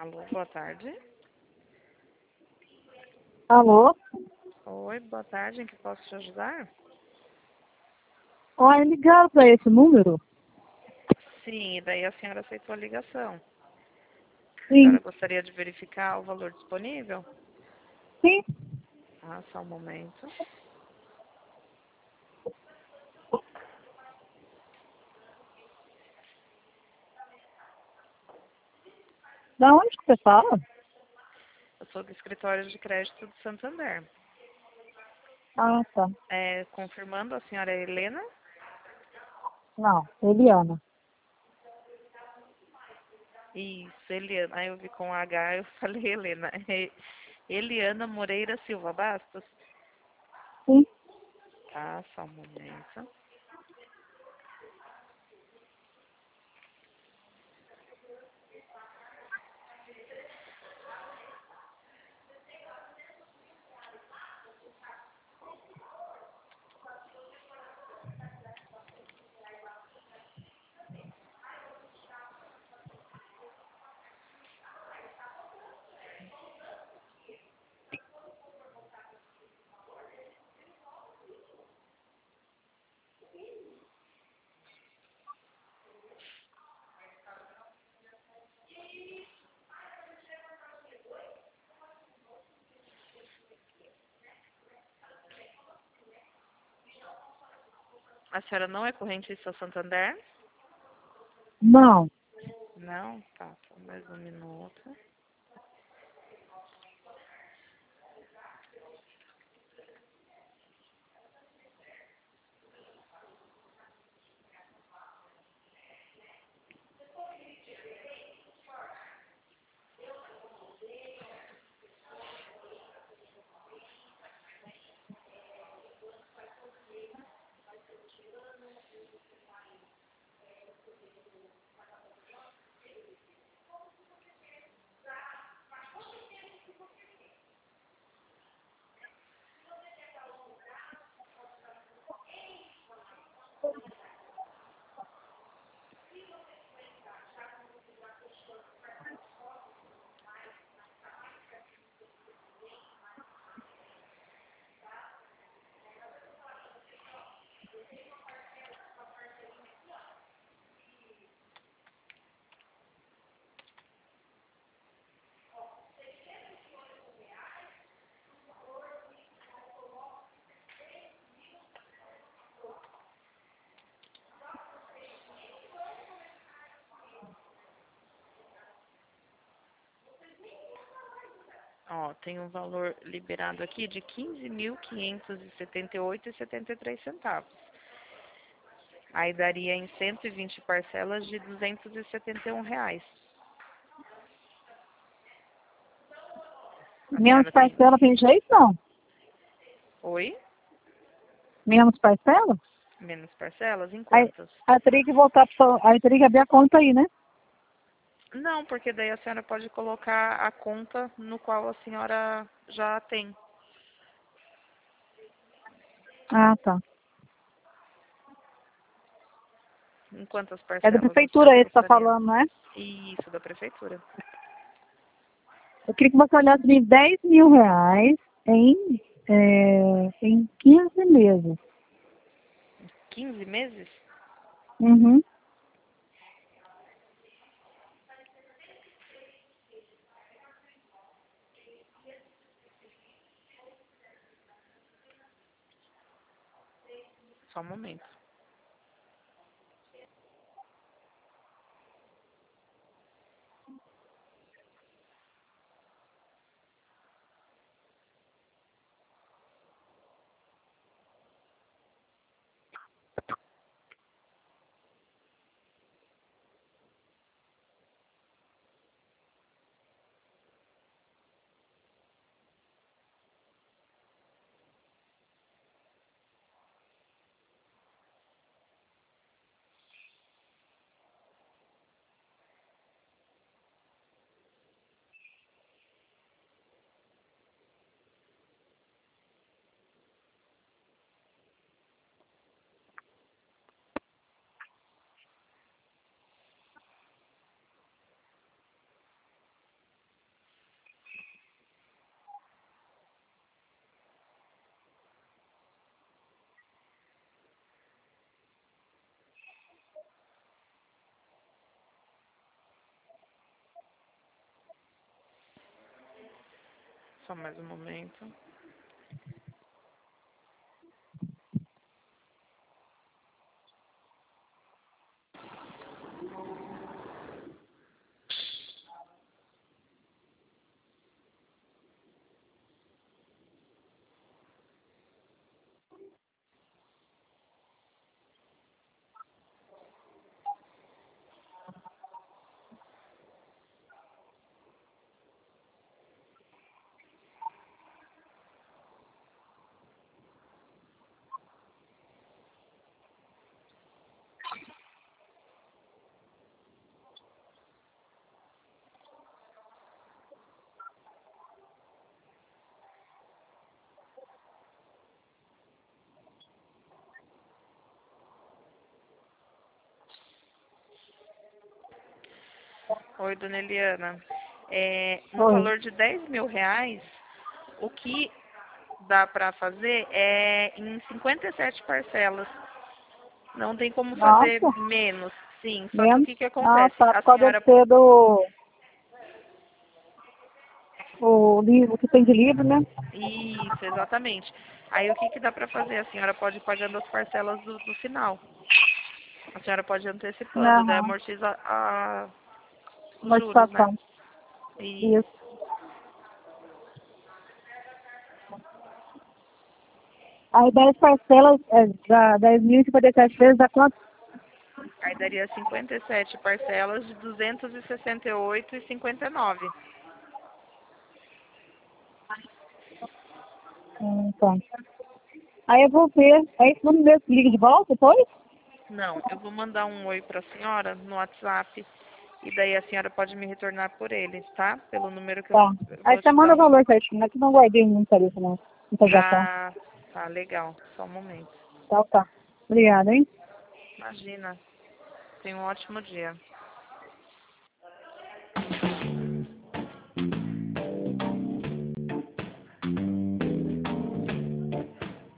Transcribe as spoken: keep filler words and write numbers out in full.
Alô, boa tarde. Alô? Oi, boa tarde, em que posso te ajudar? Olha, ligaram para esse número? Sim, e daí a senhora aceitou a ligação. A Sim. senhora gostaria de verificar o valor disponível? Sim. Ah, só um momento. Da onde que você fala? Eu sou do escritório de crédito do Santander. Ah, tá. É, confirmando, a senhora é Helena? Não, Eliana. Isso, Eliana. Aí eu vi com H, eu falei Helena. É Eliana Moreira Silva Bastos? Sim. Tá, só um momento. A senhora não é correntista Santander? Não. Não? Tá, só mais um minuto. Ó, tem um valor liberado aqui de quinze mil quinhentos e setenta e oito reais e setenta e três centavos. Aí daria em cento e vinte parcelas de duzentos e setenta e um reais. A Menos senhora tem... parcela tem jeito, não? Oi? Menos parcela? Menos parcelas? Em Aí, quantas? aí teria que voltar para aí teria que abrir a conta aí, né? Não, porque daí a senhora pode colocar a conta no qual a senhora já tem. Ah, tá. Em quantas É da parcelas a prefeitura senhora aí que você tá gostaria? falando, né? Isso, da prefeitura. Eu queria que você olhasse de dez mil reais em, é, em quinze meses. quinze meses? Uhum. Só um momento. Só mais um momento. Oi, dona Eliana. É, no Oi. valor de dez mil reais, o que dá para fazer é em cinquenta e sete parcelas. Não tem como fazer Nossa, menos, sim. Só que o menos. que, que Ah, acontece? tá. A Pode senhora, ser do o livro que tem de livro, né? isso, exatamente. Aí o que, que dá para fazer? A senhora pode ir pagando as parcelas do, do final. A senhora pode ir antecipando, daí Aham. amortiza a, os juros, né? Amortização. E Isso. Aí dez parcelas, é, dá dez mil e cinquenta e sete vezes, dá quanto? aí daria cinquenta e sete parcelas de duzentos e sessenta e oito e cinquenta e nove. Hum, tá. Aí eu vou ver. Aí vamos ver se liga de volta depois? Não, eu vou mandar um oi para a senhora no WhatsApp e daí a senhora pode me retornar por ele, tá? Pelo número que eu Tá. eu Aí vou você te manda dar o um. valor certinho. Aqui não guardei muito isso, não. Muita gestão. Ah, tá legal. Só um momento. Tá, tá. Obrigada, hein? Imagina. Tenha um ótimo dia.